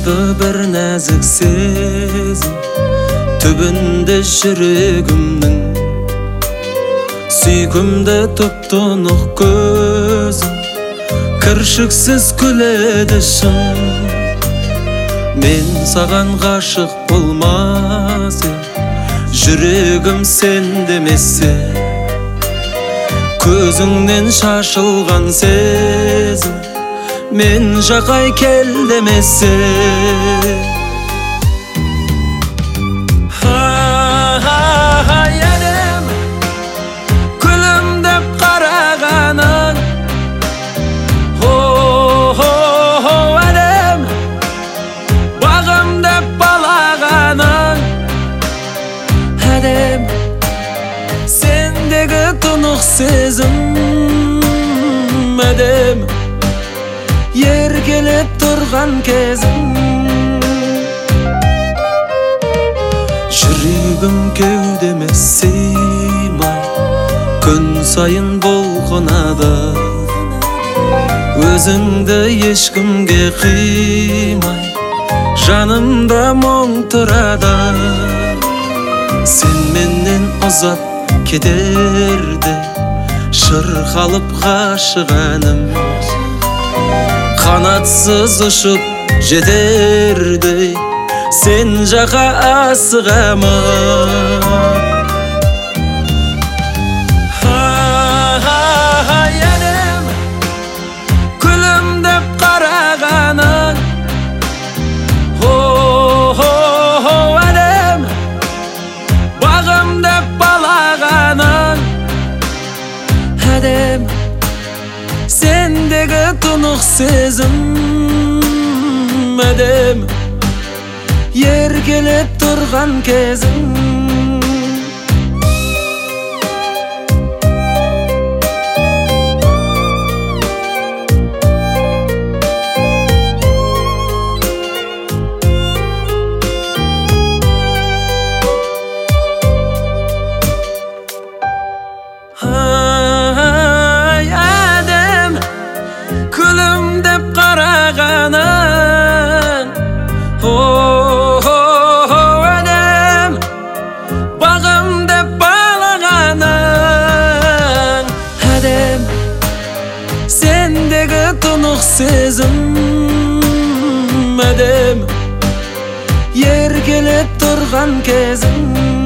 bir nazik sezim tübünde жүрегімнің сүйкімді тұп-тұнық көзім кіршіксіз күледі шын мен саған ғашық болмас жүрегім сен демесе көзіңнен шашылған сезім мен жақай кел демесе әдем күлімдеп қарағаның әдем бағымдеп балағаның әдем сендегі тұнық сезім әдем еркелеп тұрған кезім жүрегім кеудеме сыймай күн сайын бұлқынады өзіңді ешкімге қимай жанымда мұң тұрады сен менен ұзап кетерде шырқалып ғашық әнім қанатсыз ұшып жетердей сен жақа асығамын әдем күлімдеп қарағаның әдем бағымдеп балағаның әдем сендегі тұнық сезім әдем еркелеп тұрған кезім әдем күлімдеп қарағаның әдем бағымдеп балағаның әдем сендегі тұнық сезім әдем еркелеп тұрған кезім